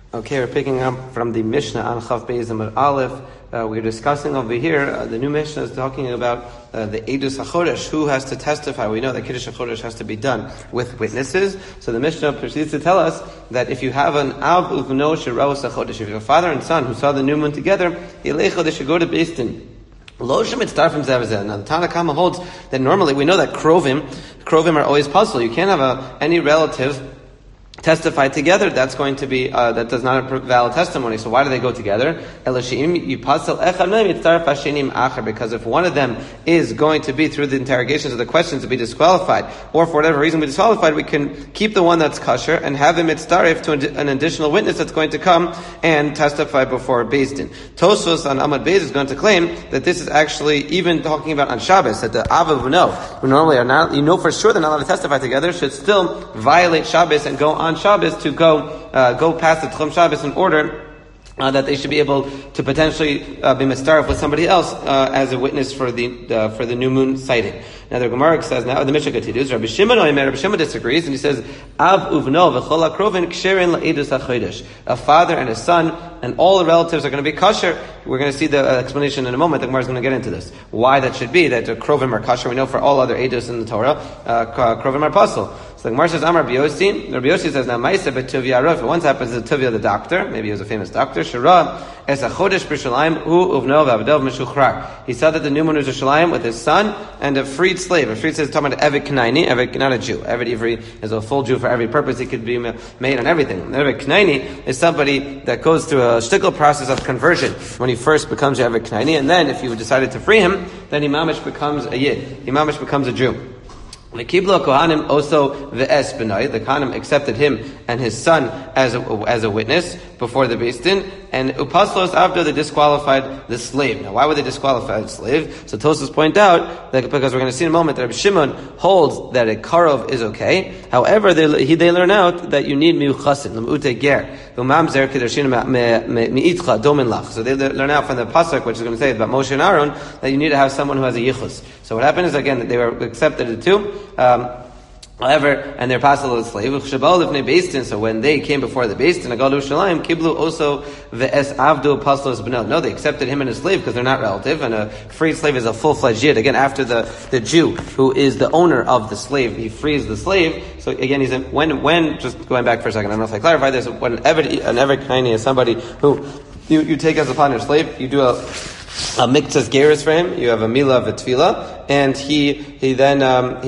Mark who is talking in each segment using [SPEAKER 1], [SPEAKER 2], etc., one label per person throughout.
[SPEAKER 1] Okay, we're picking up from the Mishnah on Chav Beis Amud Aleph. We're discussing over here, the new Mishnah is talking about the Eidus HaChodesh, who has to testify. We know that Kiddush HaChodesh has to be done with witnesses. So the Mishnah proceeds to tell us that if you have an Av Uvno Shiraos HaChodesh, if you have a father and son who saw the new moon together, they should go to Beis Din. Now the Tanna Kama holds that normally we know that Krovim are always puzzled. You can't have any relative testify together. That's going to be that does not have valid testimony. So why do they go together? Because if one of them is going to be, through the interrogations of the questions, to be disqualified, or for whatever reason be disqualified, we can keep the one that's kosher and have him mitzaref to an additional witness that's going to come and testify before Beis Din. Tosfos on Amud Beis is going to claim that this is actually even talking about on Shabbos, that the Avav who normally are not, for sure they're not allowed to testify together, should still violate Shabbos and go on Shabbos to go past the Tchum Shabbos in order that they should be able to potentially be mistaref with somebody else as a witness for the new moon sighting. Now the Gemara says, now the Mishnah continues, Rabbi Shimon disagrees, and he says, Av uvno v'chol hakrovin ksherin la'edus hachodesh. A father and a son, and all the relatives are going to be kosher. We're going to see the explanation in a moment. The Gemara is going to get into this. Why that should be, that the krovim are kosher. We know for all other edus in the Torah, krovim are puzzle. So the Gemara says, Amar Rabbi Yossi. Rabbi Yossi says, now Ma'aseh b'Tuvia Rav. It once happens to Tuvia the doctor, maybe he was a famous doctor, Shara es hachodesh b'Shalayim hu uvno v'avdav mishuchrar. He saw that the new moon was Yerushalayim with his son and a freed slave. A freed slave is talking about Eved Knaini, Eved, not a Jew. Eved Ivri is a full Jew for every purpose. He could be made on everything. Eved Knaini is somebody that goes through a shtickle process of conversion when he first becomes Eved Knaini, and then if you decided to free him, then Imamish becomes a Yid. Imamish becomes a Jew. The Kibla Kohanim also the Benai. The Kohanim accepted him and his son as a witness before the Beis Din, and Upaslos Avda, they disqualified the slave. Now, why would they disqualify the slave? So Tosfos point out that because we're going to see in a moment that Rabbi Shimon holds that a karov is okay. However, they learn out that you need miuchasin, l'mute ger, v'mamzer kedushin mi'itcha domin lach. So they learn out from the pasuk, which is going to say about Moshe and Aaron, that you need to have someone who has a yichus. So what happened is, again, that they were accepted the two. However, and they're passed the slave. So when they came before the Beis Din, Agalu Shalayim, Kiblu also ve'es avdu paslos benel. No, they accepted him and his slave because they're not relative, and a freed slave is a full-fledged yid. Again, after the Jew who is the owner of the slave, he frees the slave. So again, when just going back for a second, I don't know if I clarified this. When an Eved Kaini is somebody who you take as upon your slave, you do a miktzas geras for him. You have a milah v'tfila, and he then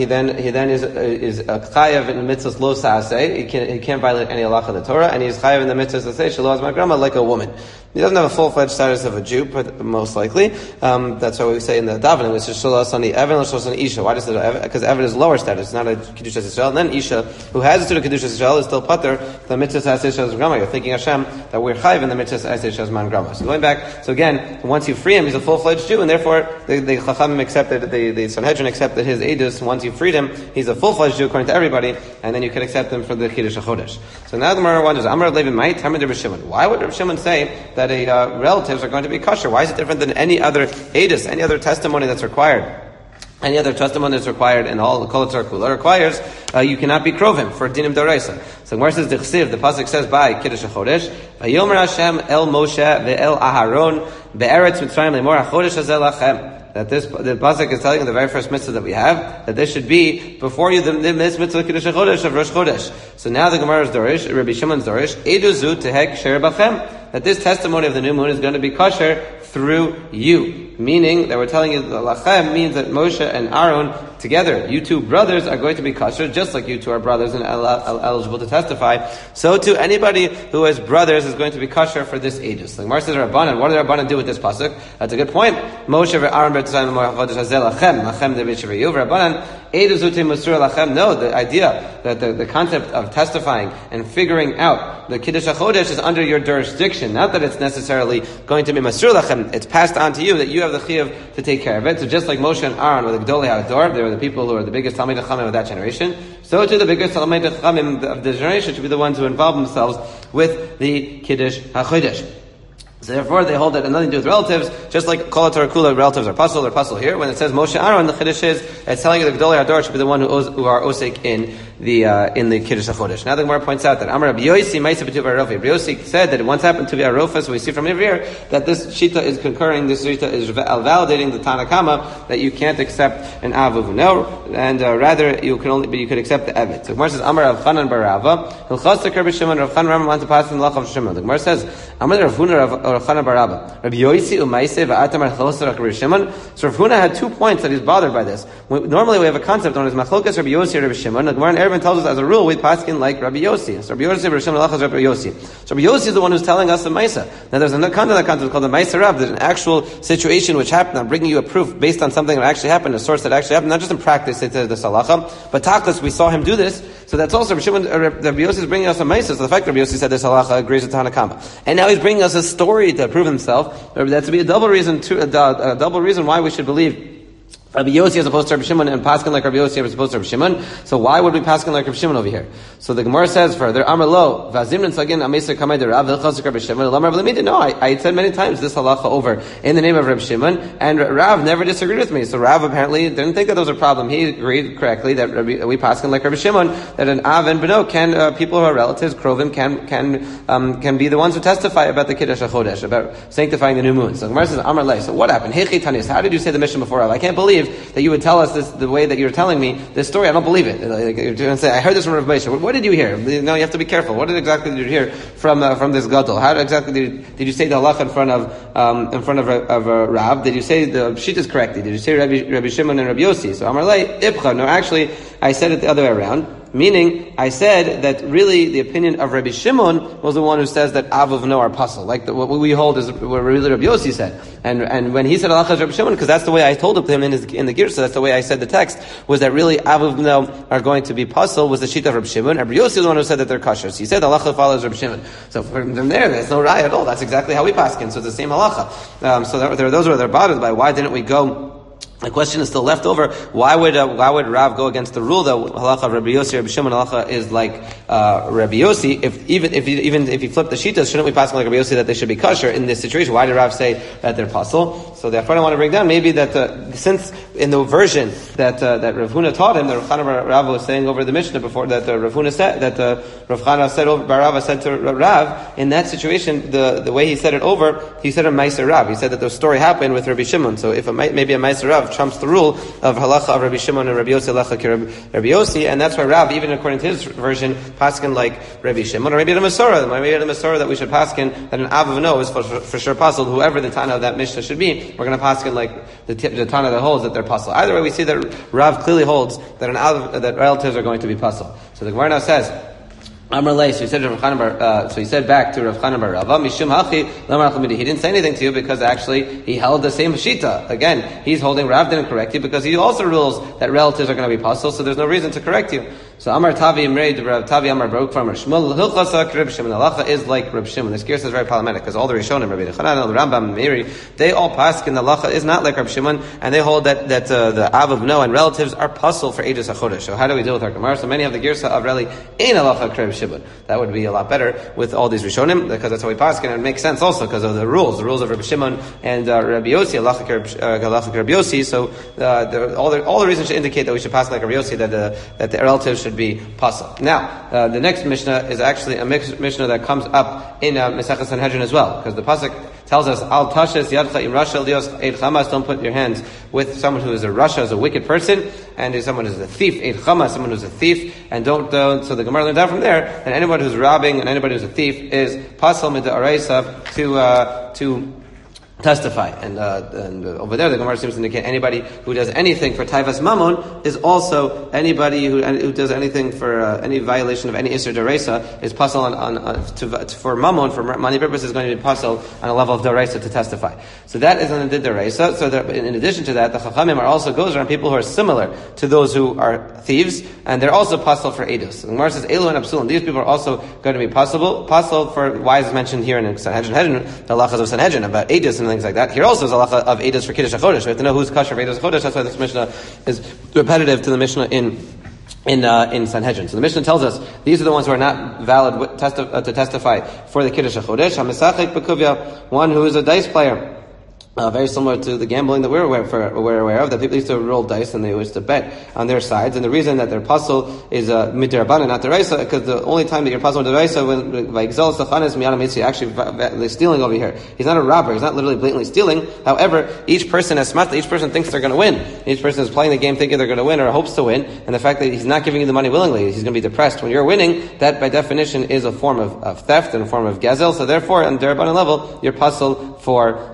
[SPEAKER 1] is a chayav in the mitzvahs lo sa'aseh. He can't violate any halacha of the Torah, and he's chayav in the mitzvahs to say shelo az magrama, like a woman. He doesn't have a full-fledged status of a Jew, but most likely. That's what we say in the davening. It's just shelo asani Evan, shelo asani Isha. Why does it Evan? Because Evan is lower status, it's not a Kiddush Yisrael. And then Isha, who has a Kiddush Yisrael, is still pater the mitzvahs aseh shelo grama. You're thinking Hashem that we're chayav in the mitzvahs aseh shelo man grama. So going back, so again, once you free him, he's a full-fledged Jew, and therefore the Chachamim accepted, the Sanhedrin accepted his edus. Once you freed him, he's a full-fledged Jew according to everybody, and then you can accept him for the Kiddush HaChodesh. So now the Gemara wonders, Amar Levi Mai, Tamid Rabbi Shimon. Why would Rabbi Shimon say that relatives are going to be kosher? Why is it different than any other edus, any other testimony that's required? Any other testimony that's required in all the Kol Tzar Kula requires you cannot be krovim for dinim d'oraisa. So where says the pasuk says by Kiddush HaChodesh, Vayomer Hashem el Moshe ve'el Aharon be'eretz Mitzrayim lemor HaChodesh hazeh lachem. That the pasuk is telling you the very first mitzvah that we have, that this should be before you this mitzvah Kiddush HaChodesh of Rosh Chodesh. So now the Gemara is dorish, Rabbi Shimon's dorish, Edu tehek sher bachem. That this testimony of the new moon is going to be kosher through you. Meaning that we're telling you that lachem means that Moshe and Aaron together, you two brothers, are going to be kosher, just like you two are brothers and eligible to testify. So too, anybody who has brothers is going to be kosher for this aegis. Like Mar says Rabbanan, what do the Rabbanan do with this pasuk? That's a good point. Moshe and Aaron b'tzayim l'chodesh hazeh lachem, lachem de b'shivayuv. Rabbanan, eiduzute musur lachem. No, the idea that the concept of testifying and figuring out the Kiddush HaChodesh is under your jurisdiction. Not that it's necessarily going to be masur lachem. It's passed on to you that you have the chiyuv to take care of it. So just like Moshe and Aaron were the Gdolei HaDor, they were the people who are the biggest Talmidei Chachamim of that generation, so too the biggest Talmidei Chachamim of the generation should be the ones who involve themselves with the Kiddush HaChodesh. So therefore, they hold that nothing to do with relatives, just like Kol Torah Kula, relatives are puzzle here. When it says Moshe Aaron, the Chiddush is, it's telling you the Gdolei HaDor should be the one who are osek in Kiddush HaChodesh. Now the Gemara points out that Amar Rabbi Yosi Ma'aseh B'tuv Arofa. Rabbi Yosi said that it once happened to be Arofa, so we see from here that this Shita is concurring, this Shita is validating the Tanakama that you can't accept an Av Uvno, and rather you could accept the Evet. So the Gemara says Amar Rav Chanan bar Rava Hilchos Rabbi Shimon. Rav Chanan Rama wants to pass in the Lach of Shimon. The Gemara says Amar Rav Huna Rav Chanan bar Rava Rabbi Yosi U'Ma'aseh V'Atamar Hilchos Rabbi Shimon. So Rav Huna had 2 points that he's bothered by this. Normally we have a concept known as Machlokas Rabbi Yosi or Rabbi Shimon. The Gemara in Eruvin tells us as a rule we paskin like Rabbi Yosi. So Rabbi Yosi Rabbi Shimon Lachas Rabbi Yosi. So Rabbi Yosi is the one who's telling us the Maisa. Now there's another concept called the Maisa Rav. There's an actual situation which happened. I'm bringing you a proof based on something that actually happened, a source that actually happened, not just in practice, they said the Salacha, but Tachlis, we saw him do this. So that's also Rabbi Shimon, Rabbi Yosi is bringing us a Maisa. So the fact that Rabbi Yosi said this Halacha agrees with Tanakama. And now he's bringing us a story to prove himself. That to be a double reason why we should believe Rabbi Yosi as opposed to Rabbi Shimon, and Paskin like Rabbi Yosi as opposed to Rabbi Shimon. So why would we Paskin like Rabbi Shimon over here? So the Gemara says further, Amar lo, v'azimrin sagin ameser kamei de Rav, v'chasik Rabbi Shimon, l'amar v'lemidin. No, I said many times this halacha over in the name of Rabbi Shimon, and Rav never disagreed with me. So Rav apparently didn't think that there was a problem. He agreed correctly that we Paskin like Rabbi Shimon, that an Av and Beno can, people who are relatives, Krovim, can be the ones who testify about the Kiddush HaChodesh, about sanctifying the new moon. So the Gemara says, Amar le, so what happened? Heichi tanis, how did you say the mission before Rav? I can't believe that you would tell us this the way that you're telling me this story. I don't believe it. Like, you're going to say, I heard this from Rav Moshe. What did you hear? No, you have to be careful. What exactly did you hear from this gadol? How exactly did you say the halacha in front of Rav? Did you say the Pshit correctly? Did you say Rabbi Shimon and Rabbi Yosi? So Amar lei ibcha. No, actually, I said it the other way around. Meaning, I said that really the opinion of Rabbi Shimon was the one who says that Av of No are puzzle. Like what we hold is what really Rabbi Yosi said. And when he said Halacha Rabbi Shimon, because that's the way I told it to him in the Girsa, that's the way I said the text, was that really Av of No are going to be puzzle, was the sheet of Rabbi Shimon. Rabbi Yosi is the one who said that they're kosher. So he said Halacha follows Rabbi Shimon. So from there's no raya at all. That's exactly how we paskin. So it's the same Halacha. So those are they're bothered by why didn't we go. The question is still left over. Why would Rav go against the rule that halacha of Rabbi Yosi, Rabbi Shimon halacha is like Rabbi Yosi? If he flipped the shitas, shouldn't we pass like Rabbi Yosi that they should be kosher in this situation? Why did Rav say that they're pasul? So therefore, I want to bring down maybe that since in the version that Rav Huna taught him, that Rav Chana Rav was saying over the Mishnah before that Rav Huna said that Rav Chana said over Barava said to Rav in that situation the way he said it over, he said a Meiser Rav. He said that the story happened with Rabbi Shimon. So if maybe a Meiser Rav trumps the rule of halacha of Rabbi Shimon and Rabbi Yosi halacha Rabbi Yosi, and that's why Rav, even according to his version, paskin like Rabbi Shimon, or maybe the Masorah that we should paskin that an Av of No is for sure puzzled. Whoever the Tana of that Mishnah should be, we're going to paskin like the Tana that holds that they're puzzled. Either way, we see that Rav clearly holds that that relatives are going to be puzzled. So the Gemara now says. Amar lei, so he said back to Rav Chanan bar Rava, Mishum hachi, he didn't say anything to you because actually he held the same shita. Again, he's holding Rav didn't correct you because he also rules that relatives are going to be puzzled, so there's no reason to correct you. So Amar Tavi Imrei, Rav Tavi Amar Baruch Farmer Shmuel, Hilchasa Reb Shimon, halacha is like Reb Shimon. This Girsa is very problematic because all the Rishonim, Rabbi Yechanan, the Rambam, and Meiri, they all paskin the halacha is not like Reb Shimon, and they hold that the Av of No and relatives are puzzled for ages HaChodesh. So how do we deal with our Gemara? So many have the Girsa of really in halacha Reb Shimon. That would be a lot better with all these Rishonim, because that's how we paskin, and it makes sense also because of the rules of Rabbi Shimon and Rabbi Yosi, halacha Rabbi Yosi. So all the reasons should indicate that we should pass like Rabbi Yosi, that the relatives should be puzzled. Now, the next Mishnah is actually a Mishnah that comes up in Mesechus Sanhedrin as well, because the pasuk tells us, "Al tashes yadcha im rasha lios eid chamas." Don't put your hands with someone who is a rasha, as a wicked person, and someone who is a thief. Eid chamas, someone who is a thief, and don't. So the Gemara learned out from there that anybody who's robbing and anybody who's a thief is pasal mid'araisa to testify, and over there the Gemara seems to indicate anybody who does anything for taivas mammon is also anybody who does anything for any violation of any isur deraisa is pasal for mammon, for money purposes, is going to be pasal on a level of deraisa to testify. So that is on the deraisa. So that, in addition to that, the chachamim also goes around people who are similar to those who are thieves, and they're also pasal for edus. The Gemara says elu and absulin. These people are also going to be pasal for why is mentioned here in Sanhedrin, the halachas of Sanhedrin about edus and things like that. Here also is a halacha of edus for Kiddush HaChodesh. We have to know who's kosher for edus HaChodesh. That's why this Mishnah is repetitive to the Mishnah in Sanhedrin. So the Mishnah tells us these are the ones who are not valid to testify for the Kiddush HaChodesh. HaMesachek b'kuvya, one who is a dice player. Very similar to the gambling that we're aware of, that people used to roll dice and they used to bet on their sides. And the reason that their puzzle is midrabanan, not deraisa, because the only time that you're puzzle deraisa when by exalus tachanis miyana mitzvah, actually they're stealing over here. He's not a robber. He's not literally blatantly stealing. However, each person has smart. Each person thinks they're going to win. Each person is playing the game thinking they're going to win or hopes to win. And the fact that he's not giving you the money willingly, he's going to be depressed. When you're winning, that by definition is a form of theft and a form of gazel. So therefore, on derabanan level, you're puzzled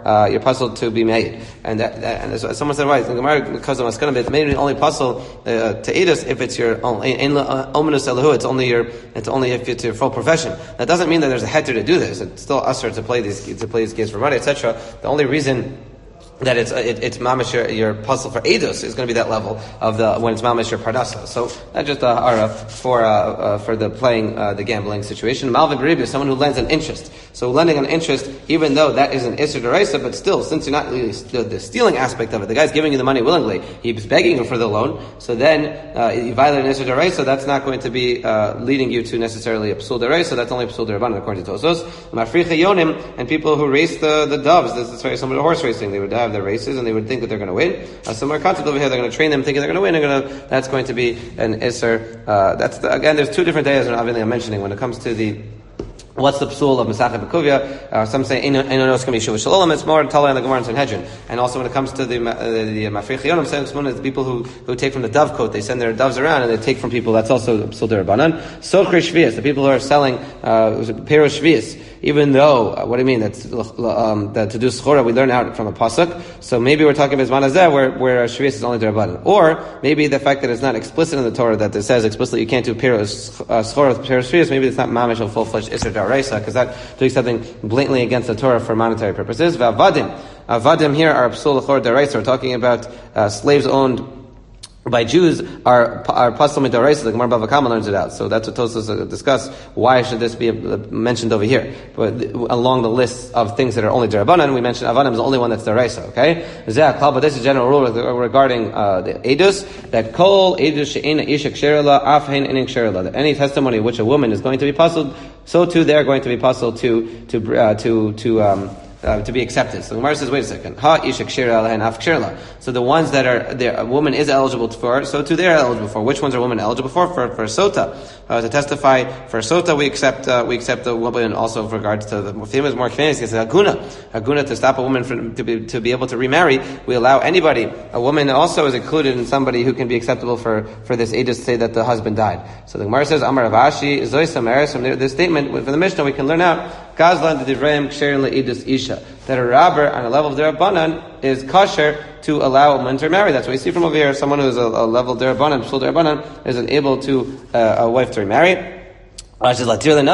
[SPEAKER 1] to be made. And as someone said, right, the Gemara, because of Maskana, it's maybe only puzzle to Eidos if it's your ominous elahu. It's only if it's your full profession. That doesn't mean that there's a heter to do this. It's still usher to play these games for money, etc. The only reason that it's mamish your puzzle for Eidos is going to be that level of when it's mamish your parnasa. So that's just a hara for the playing the gambling situation. Malvin Beribia is someone who lends an interest. So lending an interest, even though that is an Isser D'Oraisa, but still, since you're not really the stealing aspect of it, the guy's giving you the money willingly, he's begging you for the loan, so then you violate an Isser D'Oraisa, that's not going to be leading you to necessarily a Psul D'Oraisa, that's only a Psul D'Rabbanan according to Tosos. Mafricha Yonim, and people who race the doves, this is very similar to horse racing, they would have their races and they would think that they're going to win. A similar concept over here, they're going to train them thinking they're going to win, that's going to be an Isser. Again, there's two different days I'm mentioning when it comes to what's the psul of Masachet Bekuvia? Some say Eino Nos Kami Shuv Shalom. It's more Talai and the Gemara and Sanhedrin. And also when it comes to the Mafrich Yonim, it's the people who take from the dove coat. They send their doves around and they take from people. That's also psul derabanan. Sochri Shvius, the people who are selling Pero Shvius. Even though, what do you mean? That to do schora we learn out from a pasuk. So maybe we're talking about Zmanazeh where Shvius is only derabanan. Or maybe the fact that it's not explicit in the Torah that it says explicitly you can't do schora with Pero Shvius. Maybe it's not mamish of full-fledged Isser D'Oraisa, because that's doing something blatantly against the Torah for monetary purposes. Avadim here are psul l'chor d'oraisa. We're talking about slaves owned by Jews are pasal midoraisa. The Gemara Bava Kama learns it out. So that's what Tosfos discuss. Why should this be mentioned over here? But along the list of things that are only derabanan, we mentioned avadim is the only one that's deraisa. Okay, but this is a general rule regarding the edus, that kol edus she'ena isha ksherela afhein enin ksherela, that any testimony which a woman is going to be puzzled, so too they are going to be puzzled to be accepted. So the Gemara says, wait a second. Ha isha kshira and af kshira. So the ones that a woman is eligible for, so too they are eligible for. Which ones are women eligible for? For sota. To testify for sota, we accept the woman also with regards to the famous more famous is aguna to stop a woman to be able to remarry. We allow anybody. A woman also is included in somebody who can be acceptable for this age to say that the husband died. So the Gemara says, Amar Ravashi Zoy Samaris. From this statement from the Mishnah, we can learn out Gazlan the Divrayim Ksherin le'idus isha, that a robber on a level of derabanan is kosher to allow a woman to marry. That's what we see from over here. Someone who is a level derabanan, psul derabanan, is unable to a wife to remarry. Only a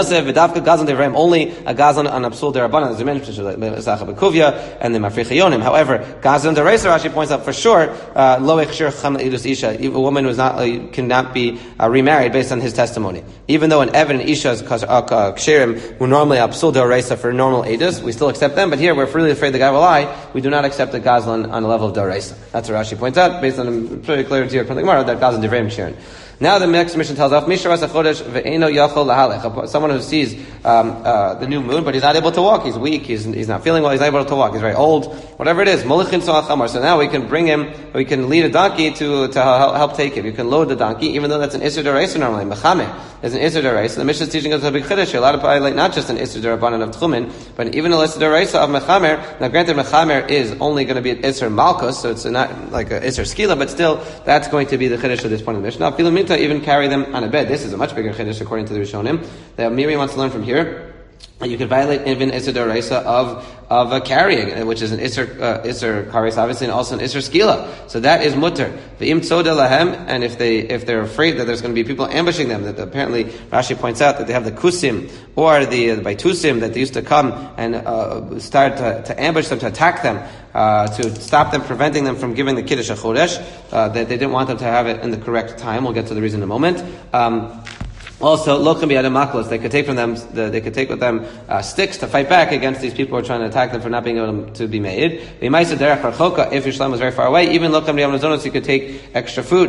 [SPEAKER 1] gazlan on a psul derabanan, as we mentioned, Masachet Bekuvia and the Mafricha Yonim. However, gazlan deraisa Rashi points out for sure, lo echshir cham idus isha, a woman who cannot be remarried based on his testimony. Even though an Evan and Isha is kshirim, who normally are psul deraisa for normal edus, we still accept them. But here, we're really afraid the guy will lie. We do not accept the gazlan on a level of deraisa. That's what Rashi points out, based on a pretty clear here from the Gemara that gazlan divrayim kshirim. Now the next mission tells us, someone who sees the new moon, but he's not able to walk, he's weak, he's not feeling well, he's not able to walk, he's very old, whatever it is. So now we can lead a donkey to help take him. You can load the donkey, even though that's an Isser D'Oraisa normally. Mechamer is an Isser D'Oraisa. The Mishnah is teaching us a big chiddush. You're allowed to violate not just an Isser D'Rabbanan of Tchumen, but even an Isser D'Oraisa of Mechamer. Now granted, Mechamer is only going to be an Isser Malkus, so it's not like an Isser Skila, but still, that's going to be the chiddush at this point in the Mishnah. Even carry them on a bed. This is a much bigger chiddush according to the Rishonim. That Miriam wants to learn from here. You could violate even Isser D'Oraisa of carrying, which is an Isser Kares, obviously, and also an Isser Skila. So that is mutter. V'im tzoda lahem, and if they're afraid that there's going to be people ambushing them, that apparently Rashi points out that they have the kusim or the baitusim that they used to come and start to ambush them, to attack them, to stop them, preventing them from giving the Kiddush HaChodesh, that they didn't want them to have it in the correct time. We'll get to the reason in a moment. Also, lochem b'yadam maklos, they could take with them sticks to fight back against these people who are trying to attack them for not being able to be made. If Yerushalayim was very far away, even lochem b'yadam nazonos, you could take extra food.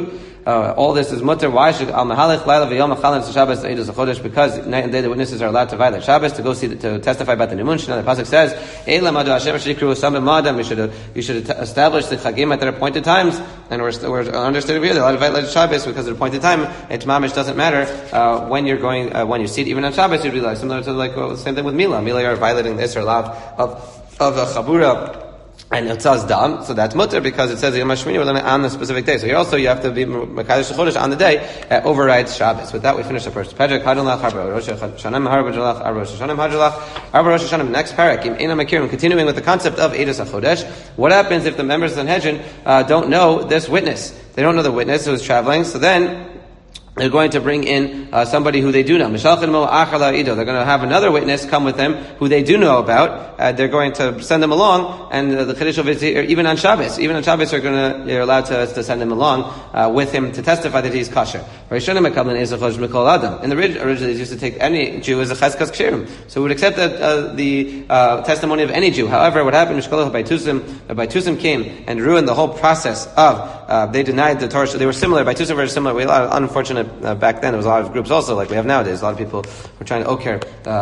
[SPEAKER 1] all this is mutter. Why should al mahalech laila v'yom achalin Shabbos eidus achodesh? Because night and day the witnesses are allowed to violate Shabbos to go to testify about the new moon. The pasuk says, "Eila madu Hashem shikru samim madam." You should establish the chagim at their appointed times, and we're understood here they're allowed to violate Shabbos because at the appointed time. It mamish doesn't matter when you're going when you see it. Even on Shabbos, you'd be like similar to the same thing with Mila. Mila are violating the Isser Lav of a Chabura. And it says dam, so that's mutter because it says Yom HaShmini we're learning on the specific day. So here also you have to be Mekadosh Chodesh on the day overrides Shabbos. With that we finish the first parak. Hadalach Arba Rosh Hashanah Harbajalach Arba Rosh Hashanah Hajalach Arba Rosh Hashanah. Next parak Im Eina Makirim, continuing with the concept of Eidos HaChodesh. What happens if the members of the Sanhedrin don't know this witness? They don't know the witness who is traveling. So then they're going to bring in somebody who they do know. They're going to have another witness come with them who they do know about. They're going to send them along, and the Chiddush of it, even on Shabbos, they're allowed to send him along with him to testify that he's kosher. In the originally they used to take any Jew as a cheskas kshirim, so we would accept the testimony of any Jew. However, what happened? Baitusim came and ruined the whole process of they denied the Torah. They were similar. Baitusim were similar. We had a lot of unfortunate. Back then, there was a lot of groups also, like we have nowadays. A lot of people were trying to oker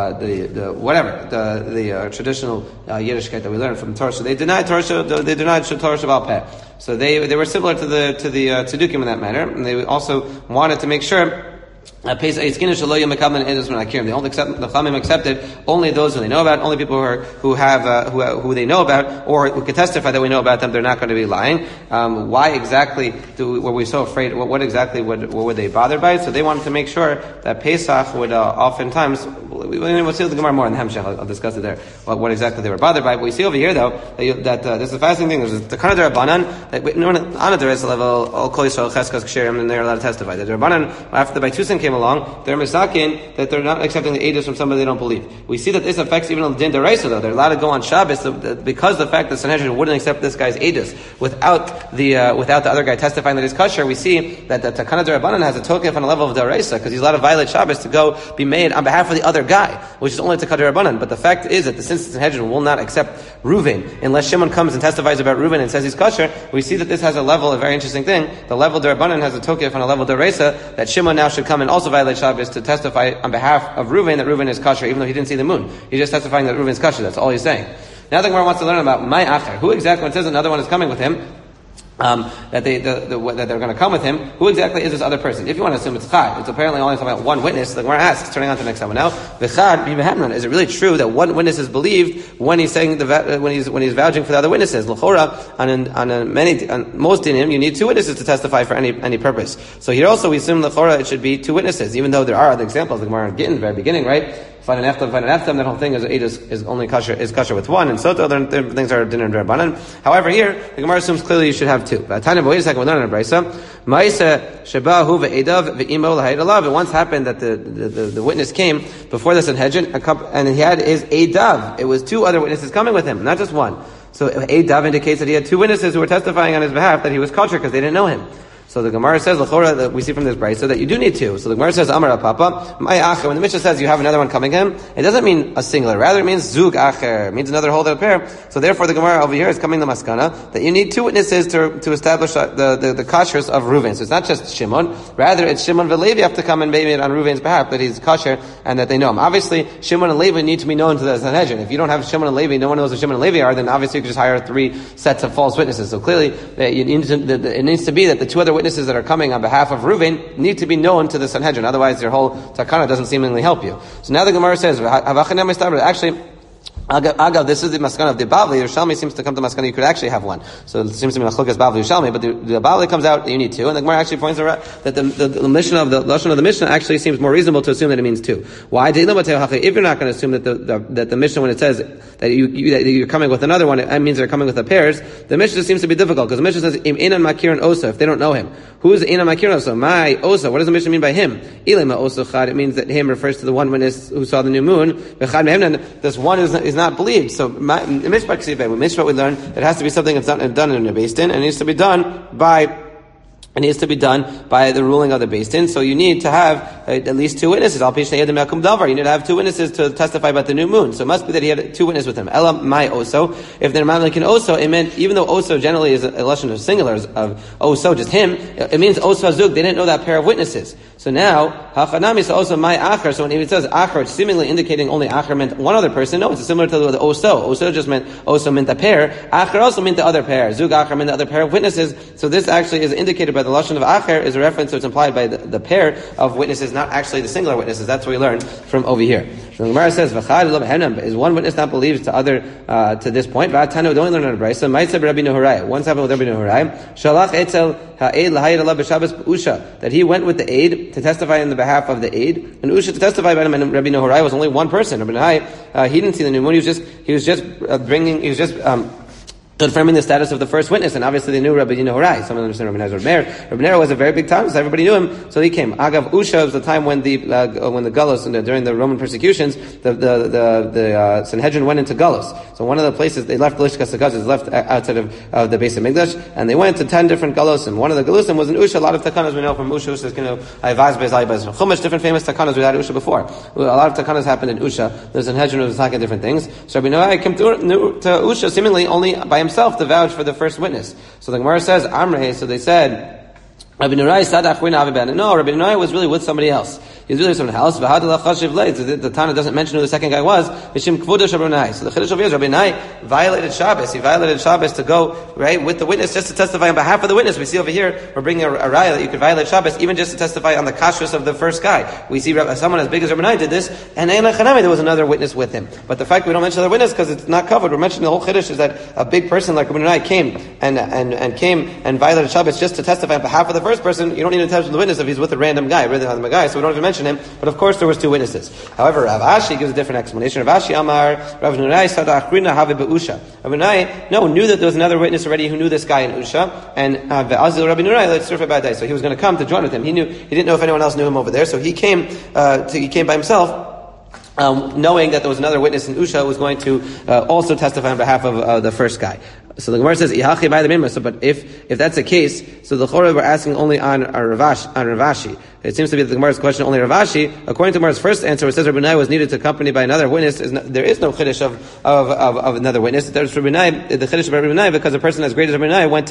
[SPEAKER 1] the traditional Yiddishkeit that we learned from Torah. So they denied Torah. They denied Torah Shabbal Peh. So they were similar to the Tzedukim in that manner, and they also wanted to make sure. The only Chachamim accepted only those who they know about, only people who they know about, or who could testify that we know about them. They're not going to be lying. Why exactly were we so afraid? What exactly were they bothered by? So they wanted to make sure that Pesach would oftentimes. We'll see the Gemara more in the Hemshech. I'll discuss it there. What exactly they were bothered by. But we see over here though that this is a fascinating thing. There's the Kana Derabanan that on a Deresa level, all Kol Yisrael Cheskas Ksherim, and they're allowed to testify. The Derabanan after the Baitusin came along, they're misakin that they're not accepting the edus from somebody they don't believe. We see that this affects even the din deraisa though. They're allowed to go on Shabbos because the fact that Sanhedrin wouldn't accept this guy's edus without the other guy testifying that he's kosher. We see that the Takana Derabanan has a token on a level of deraisa because he's allowed to violate Shabbos to go be made on behalf of the other guy, which is only Takana Derabanan. But the fact is that since the Sanhedrin will not accept Reuven unless Shimon comes and testifies about Reuven and says he's kosher, we see that this has a level, a very interesting thing. The level Derabanan has a token on a level deraisa that Shimon now should come and also violate Shabbos to testify on behalf of Reuven that Reuven is kosher, even though he didn't see the moon. He's just testifying that Reuven is kosher. That's all he's saying. Now the Gemara wants to learn about my acher. Who exactly? When it says another one is coming with him, that they're going to come with him. Who exactly is this other person? If you want to assume it's Chad, it's apparently only talking about one witness. The Gemara asks, turning on to the next one now. V'chad b'mehemnon. Is it really true that one witness is believed when he's saying when he's vouching for the other witnesses? L'chora on most in him, you need two witnesses to testify for any purpose. So here also we assume l'chora it should be two witnesses, even though there are other examples. The Gemara in the very beginning, right? Find an after, that whole thing is only kosher with one, and so other things are dinner and drabanan. However, here the Gemara assumes clearly you should have two. But wait a second, we're learning a brisa. Ma'isa shebahu ve'edav ve'imo lahayidalav. It once happened that the witness came before the Sanhedrin, and he had his edav. It was two other witnesses coming with him, not just one. So edav indicates that he had two witnesses who were testifying on his behalf that he was kosher because they didn't know him. So the Gemara says, l'chora, that we see from this brisa that you do need two. So the Gemara says, Amar Papa, my acher. When the Mishnah says you have another one coming in, it doesn't mean a singular. Rather, it means zug acher. It means another whole other pair. So therefore, the Gemara over here is coming to maskana that you need two witnesses to establish the kashrus of Reuven. So it's not just Shimon. Rather, it's Shimon and Levi have to come and make it on Reuven's behalf that he's kosher and that they know him. Obviously, Shimon and Levi need to be known to the Sanhedrin. If you don't have Shimon and Levi, no one knows who Shimon and Levi are, then obviously you could just hire three sets of false witnesses. So clearly, it needs to be that the two other witnesses that are coming on behalf of Reuven need to be known to the Sanhedrin. Otherwise, your whole takana doesn't seemingly help you. So now the Gemara says, actually, Agav, this is the maskana of the Bavli. Yerushalmi seems to come to maskana. You could actually have one. So it seems to be machlokes Bavli Yerushalmi, but the Bavli comes out that you need two, and the Gemara actually points out that the mission of the lashon of the Mishnah actually seems more reasonable to assume that it means two. Why? If you're not going to assume that the Mishnah, when it says that you're coming with another one, it means they're coming with the pairs. The Mishnah seems to be difficult because the Mishnah says im inan makirin osa. If they don't know him, who is inan makirin osa? My osa. What does the Mishnah mean by him? Ilema osa chad. It means that him refers to the one witness who saw the new moon. This one is not believed. So Mishpat we learn it has to be something that's done in a Beis Din, and it needs to be done by It needs to be done by the ruling of the Beis Din. So you need to have at least two witnesses. You need to have two witnesses to testify about the new moon. So it must be that he had two witnesses with him. Ela mai oso. If they're mamlikin oso, it meant, even though oso generally is a lesson of singulars of oso, just him, it means oso azug. They didn't know that pair of witnesses. So now, hachanami so also my acher. So when it says acher, it's seemingly indicating only acher meant one other person. No, it's similar to the oso. Oso just meant a pair. Acher also meant the other pair. Zug acher meant the other pair of witnesses. So this actually is indicated by the lashon of acher, is a reference, so it's implied by the pair of witnesses, not actually the singular witnesses. That's what we learned from over here. So the Gemara says, is one witness not believed to other to this point? Don't learn on a brayso. Once happened with Rabbi Nehurai, Shalach etzel ha'ed l'hayir alav b'Shabbos usha, that he went with the aid to testify on the behalf of the aid, and usha to testify about him. And Rabbi Nehurai was only one person. Rabbi Nehurai, he didn't see the new moon. He was just confirming the status of the first witness, and obviously they knew Rabbi Nehurai. Some of them understand Rabbi Nehurai. Rabbi Nehurai was a very big time, so everybody knew him, so he came. Agav Usha was the time when the Galus, during the Roman persecutions, the Sanhedrin went into Galus. So one of the places they left Lishkas Hakazos, left outside of the Beis Hamikdash, and they went to 10 different Galus, and one of the Galusim was in Usha. A lot of takanas we know from Usha. Usha is Chumash, different famous takanas we had Usha before. A lot of takanas happened in Usha. The Sanhedrin was attacking different things. So Rabbi Nehurai came to Usha seemingly only by himself to vouch for the first witness. So the Gemara says, Amrei, so they said, Rabbi Nehurai sadach win. No, Rabbi Nehurai was really with somebody else. He was really with someone else. The Tana doesn't mention who the second guy was. So the Chiddush over here is Rabbi Nehurai violated Shabbos. He violated Shabbos to go, right, with the witness just to testify on behalf of the witness. We see over here, we're bringing a raya that you could violate Shabbos even just to testify on the kashrus of the first guy. We see someone as big as Rabbi Nehurai did this, and there was another witness with him. But the fact we don't mention the witness because it's not covered, we're mentioning the whole Chiddush is that a big person like Rabbi Nehurai came and violated Shabbos just to testify on behalf of the first person. You don't need to tell the witness if he's with a random guy, so we don't even mention him. But of course there was two witnesses. However, Rav Ashi gives a different explanation. Rav Ashi Amar, Rav Nehurai Sadach Rina Have Be'usha. Rav Nehurai, knew that there was another witness already who knew this guy in Usha, and Ve'azil Rabbi Nehurai let's surf about that. So he was going to come to join with him. He didn't know if anyone else knew him over there, so he came by himself. Knowing that there was another witness in Usha who was going to also testify on behalf of the first guy. So the Gemara says, "Ihachi by the mimra." So, but if that's the case, so the Chora we're asking only on Rav Ashi. It seems to be that the Gemara's question only Rav Ashi. According to Gemara's first answer, it says Rabbi Nehurai was needed to accompany by another witness. There is no chiddush of another witness. There's Rabbi Nehurai, the chiddush of Rabbi Nehurai, because a person as great as Rabbi Nehurai went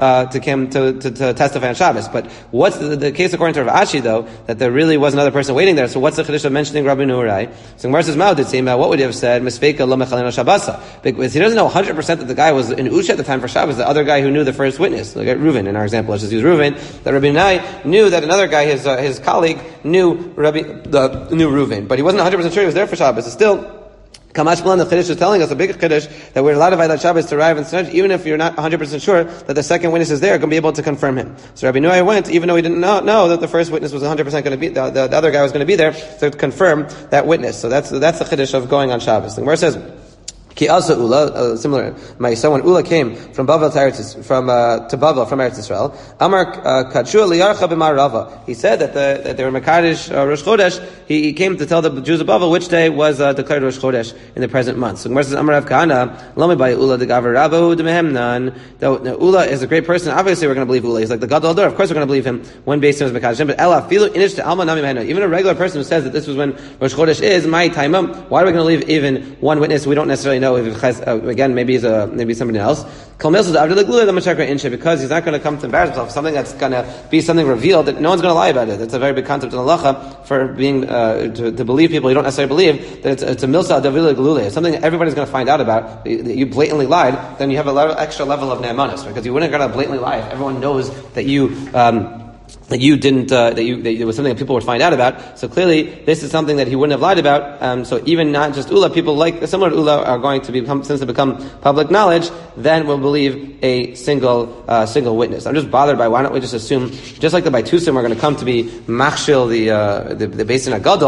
[SPEAKER 1] to testify on Shabbos. But what's the case according to Rav Ashi though, that there really was another person waiting there? So what's the chiddush of mentioning Rabbi Nehurai? So Gemara says, what would he have said? Misfeika lo mechaleno Shabbasa. Because he doesn't know 100% that the guy was in Usha at the time for Shabbos, the other guy who knew the first witness. Look at Reuven in our example. Let's just use Reuven. That Rabbi Nehurai knew that another guy, his colleague, knew Reuven, but he wasn't 100% sure he was there for Shabbos. It's still Kamash Malan, the Chiddush is telling us, a big Chiddush, that we're allowed to violate Shabbos to arrive in Sanhedrin, even if you're not 100% sure that the second witness is there, going to be able to confirm him. So Rabbi Nehurai went, even though he didn't know that the first witness was 100% going to be, the other guy was going to be there, to confirm that witness. So that's the Chiddush of going on Shabbos. The Gemara says, Ki also Ula, similar. So when Ula came from Bavel to Eretz, from Eretz Yisrael, Amar Kachua Liyarcha b'Mar Rava. He said that they were Mekadosh Rosh Chodesh. He came to tell the Jews of Bavel which day was declared Rosh Chodesh in the present month. So Gemara says, Amar Rav Kahana, Lami by Ula degaver Rabbahu demehemnan. Ula is a great person. Obviously, we're going to believe Ula. He's like the Gadol Dor. Of course, we're going to believe him when based on his Mekadosh. But Ela filu inish to Alma nami mehena. Even a regular person who says that this was when Rosh Chodesh is my taimam. Why are we going to leave even one witness? We don't necessarily know if again, maybe somebody else. Because he's not going to come to embarrass himself. Something that's going to be something revealed that no one's going to lie about it. It's a very big concept in halacha for being to believe people you don't necessarily believe that it's a milsa davila glule. It's something that everybody's going to find out about. That you blatantly lied, then you have extra level of ne'emanos, because you wouldn't going to blatantly lie if everyone knows that you. That you didn't, that it was something that people would find out about. So clearly, this is something that he wouldn't have lied about. So even not just Ula, people like similar to Ula are going to become, since they become public knowledge, then will believe a single witness. I'm just bothered by why don't we just assume, just like the Baitusim are going to come to be machshil the Beis Din HaGadol.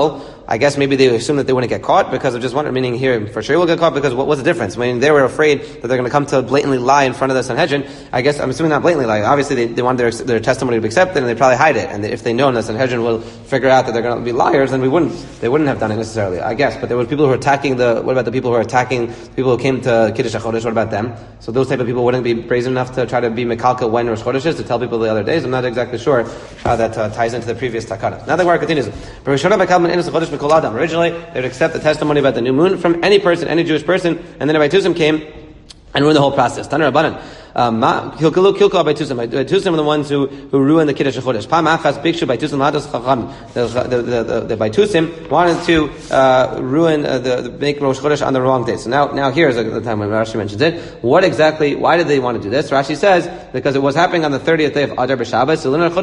[SPEAKER 1] I guess maybe they assumed that they wouldn't get caught because of just one, meaning here for sure will get caught because what's the difference? I mean, they were afraid that they're going to come to blatantly lie in front of the Sanhedrin. I guess, I'm assuming not blatantly lie. Obviously they want their testimony to be accepted and they probably hide it. And if they know the Sanhedrin will figure out that they're going to be liars, then they wouldn't have done it necessarily, I guess. But there were people who were attacking what about the people who were attacking people who came to Kiddush HaChodesh? What about them? So those type of people wouldn't be brazen enough to try to be mekalka when Rosh Chodesh is, to tell people the other days. I'm not exactly sure how that ties into the previous takana. Now the Gemara continues. Originally, they would accept the testimony about the new moon from any person, any Jewish person, and then Baitussim came and ruined the whole process. Taner Rabbanan. Baitussim are the ones who ruined the Kiddush HaChodesh. The Baitussim wanted to ruin make Rosh Chodesh on the wrong day. So now here's the time when Rashi mentions it. Why did they want to do this? Rashi says, because it was happening on the 30th day of Adar b'Shabbos.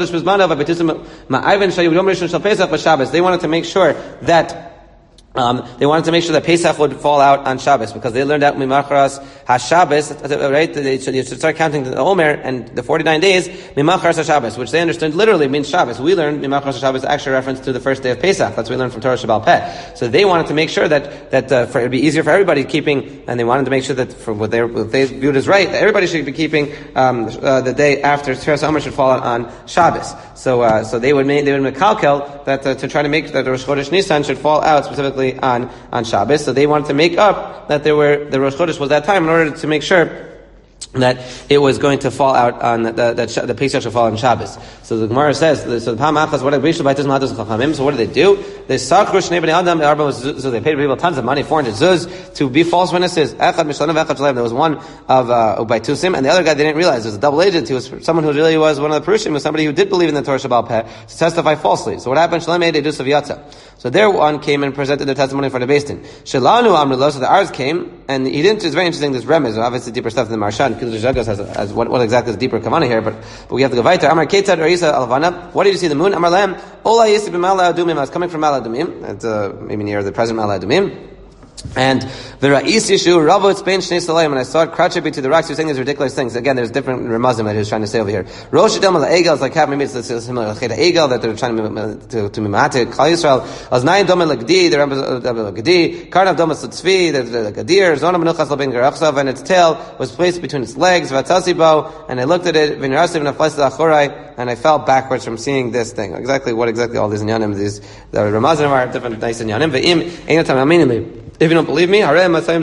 [SPEAKER 1] They wanted to make sure that Pesach would fall out on Shabbos, because they learned out Mimachras HaShabbos, right? You should start counting the Omer and the 49 days, Mimachras HaShabbos, which they understood literally means Shabbos. We learned Mimachras HaShabbos actually reference to the first day of Pesach. That's what we learned from Torah Shabbal Peh. So they wanted to make sure that it would be easier for everybody keeping, and they wanted to make sure that for what they viewed as right, that everybody should be keeping the day after Teres Omer should fall out on Shabbos. So they would mekalkel that to try to make that the Rosh Chodesh Nisan should fall out specifically on Shabbos. So they wanted to make up that the Rosh Chodesh was that time in order to make sure that it was going to fall out on the Pesach should fall on Shabbos. So the Gemara says, so the Pamachas, so what did they do? They so they paid people tons of money, 400 zuz, to be false witnesses. There was one of Baitussim, and the other guy they didn't realize. It was a double agent. He was someone who really was one of the Perushim, was somebody who did believe in the Torah Shabbal Peh, to testify falsely. So what happened? So their one came and presented their testimony for the Beis Din. Shelanu Amrullah, so the ours came, and he didn't, it's very interesting, this remez, obviously deeper stuff than the Marshan. Kiddush HaShabbos has what exactly is the deeper kavanah here, but we have to go weiter. Amar Ketzad Arisa Alvana, what did you see the moon? Amar Lam, Ola Yisib Mala Adumim, I was coming from Mala Adumim, and maybe near the present Mala Adumim. And the Ra'is Yishu, Ravo Spain Shnei Salayim, and I saw it crouching to the rocks. He was saying these ridiculous things. Again, there's different remazim that he was trying to say over here. Rosh Hashanah Egel is like half, maybe it's similar to Egel that they're trying to mimate. Klal Yisrael, as Nayin Doma Lagdi, the Rambam Lagdi, Karnav Doma Sutzvi, the Gadir, Zona Menuchas Labin Garachsav, and its tail was placed between its legs, Vatzasibo, and I looked at it, Vinirasiv Naflas Achorai, and I fell backwards from seeing this thing. Exactly all these inyanim, the remazim are different nice inyanim. Ve'im, Einatam Aminim. If you don't believe me, I got paid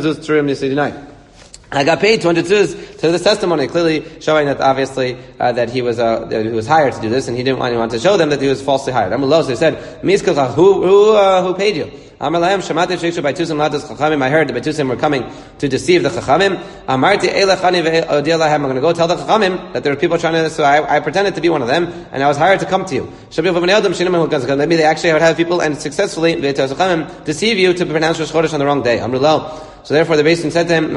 [SPEAKER 1] 200 zuz to this testimony, clearly showing that obviously that he was hired to do this, and he didn't want to show them that he was falsely hired. So he said, who paid you? I heard the Baitussim were coming to deceive the Chachamim. I'm going to go tell the Chachamim that there are people trying to, so I pretended to be one of them, and I was hired to come to you. Maybe they actually would have people and successfully deceive you to pronounce Rosh Chodesh on the wrong day. So therefore the Beis Din said to him,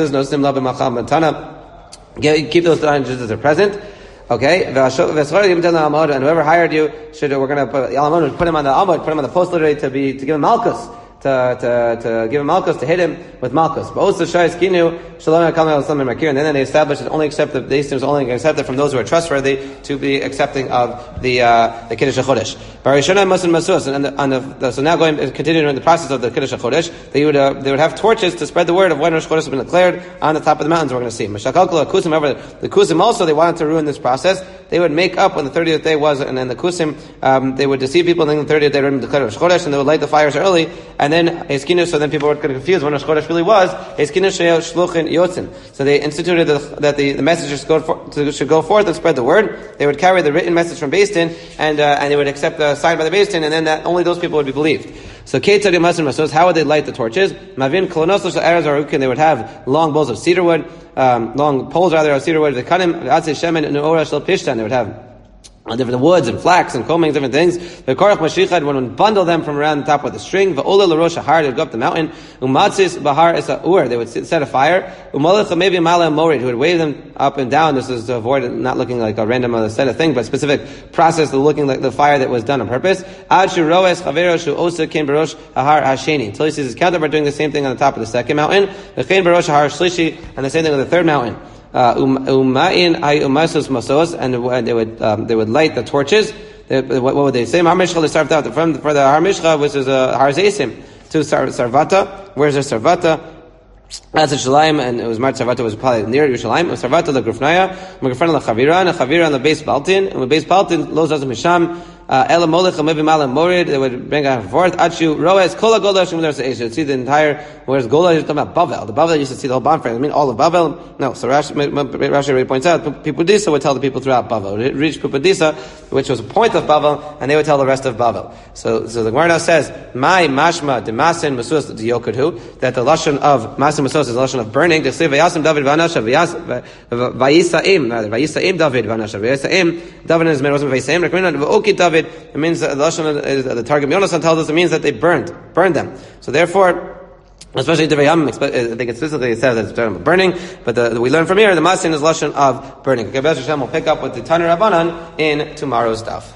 [SPEAKER 1] keep those 200 as they're present. Okay, and whoever hired you we're going to put him on the Amud, put him on the post literally to give him Malchus. To give him Malchus, to hit him with Malchus. But also Shai Skinu, Shalom HaKalam Makir, and then they established that only accept the Beis Din is only going to accept it from those who are trustworthy to be accepting of the Kiddush HaChodesh. So now continuing the process of the Kiddush HaChodesh, they would have torches to spread the word of when Rosh Chodesh has been declared on the top of the mountains. We're going to see. However, the Kusim also, they wanted to ruin this process. They would make up when the 30th day was, and then the Kusim, they would deceive people, and then the 30th day would declare Rosh Chodesh, and they would light the fires early, and then so then people were confused when Rosh Chodesh really was. So they instituted that the messengers should go forth and spread the word. They would carry the written message from Beis Din, and they would accept the sign by the Beis Din, and then only those people would be believed. So how would they light the torches? They would have long bowls of cedar wood, long poles rather of cedar wood. They would have different woods and flax and combings, different things. The Korach Mashiach would bundle them from around the top with a string. Va'ola l'rosh hahar, they would go up the mountain. Umatzis bahar es ha'ur, they would set a fire. Umalach maybe mala morid, who would wave them up and down. This is to avoid it not looking like a random set of thing, but specific process of looking like the fire that was done on purpose. Ad shu roes chavero shu osa ken barosh hahar hasheni. Until he sees his counterpart doing the same thing on the top of the second mountain. The ken barosh hahar shlishi, and the same thing on the third mountain. And they would light the torches. What would they say? Har Mishcha, they started out for the Har Mishcha, which is a Har Zeisim, to Sarvata. Where's the Sarvata? That's a Shalayim, and it was Mar Sarvata was probably near Yerushalayim. Sarvata la Grufnaya, Grufnaya la Chavira, and Chavira la Beis Baltin, and with Beis Baltin, Lo Zazim Misham, Ela Molech, Amivim Ala Morid, they would bring back and forth. Achu, Roes, Kola Gola, Shemudar Se'esh. See the entire, whereas Gola is talking about Bavel. The Bavel used to see the whole bonfire. I mean, all of Bavel? No. So Rashi already points out, Pupadisa would tell the people throughout Bavel. It reached Pupadisa, which was a point of Bavel, and they would tell the rest of Bavel. So the Gemara now says, Mai Mashma Demasin Masus Diyokudhu, that the Lashon of Masin Masus is the Lashon of burning. They say, Vayasim David Vanasha, Vayisaim, rather, Vayisaim David Vanasha, Vayisaim, David is Merosim Vayisaim, Oki David. It means the Lashon is the Targum Yonasan tells us it means that they burned them. So therefore, especially Devrayam, I think explicitly it says that it's talking about burning, but we learn from here the Masin is Lashon of burning. Okay, Be'ez Hashem will pick up with the Tanur Rabbanan in tomorrow's daf.